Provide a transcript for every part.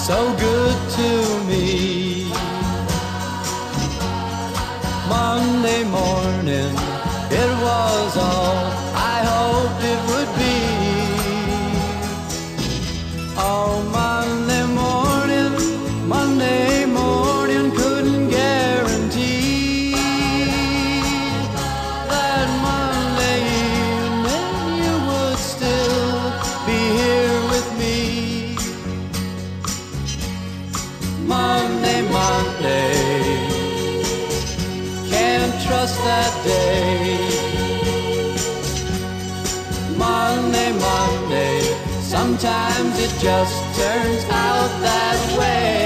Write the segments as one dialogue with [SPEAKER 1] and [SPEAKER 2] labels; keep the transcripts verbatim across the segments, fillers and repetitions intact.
[SPEAKER 1] so good to me. Monday morning, it was all I hoped it would be. Oh, Monday morning, Monday morning couldn't guarantee that Monday evening you would still be here with me. Monday, Monday, can't trust that day. Monday, Monday, sometimes it just turns out that way.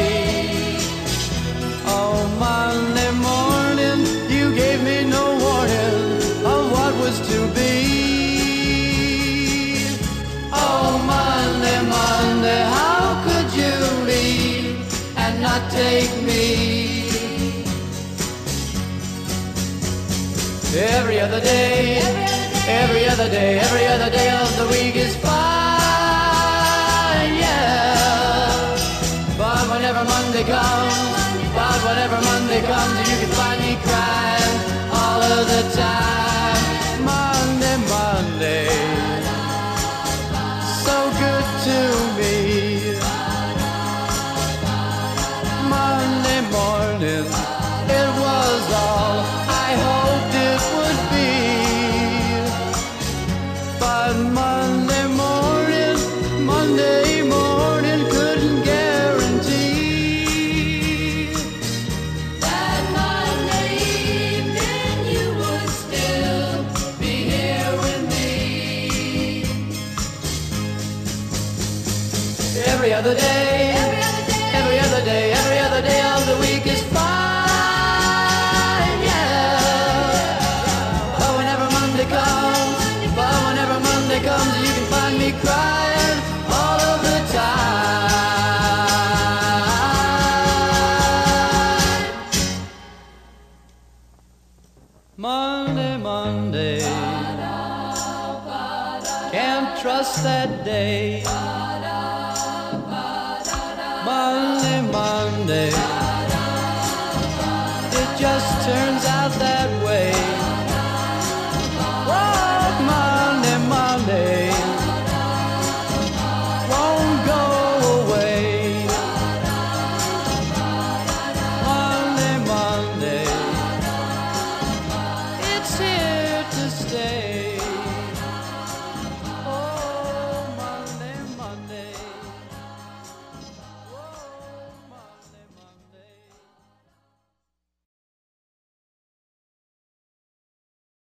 [SPEAKER 1] Oh, Monday morning, you gave me no warning of what was to be. Oh, Monday, Monday, how could you leave and not take me? Every other day, every other day, every other day of the week is fine, yeah. But whenever Monday comes, but whenever Monday comes, you can find me crying all of the time. Monday, Monday, so good to me. Monday morning, it was all I hoped it would be. But Monday morning, Monday morning couldn't guarantee
[SPEAKER 2] that Monday evening you would still be here with me.
[SPEAKER 1] every other day,
[SPEAKER 2] Every other day,
[SPEAKER 1] every other day, every other day of the week is fine, yeah. But whenever Monday comes, but whenever Monday comes, you can find me crying all of the time. Monday, Monday, can't trust that day. Monday, Monday,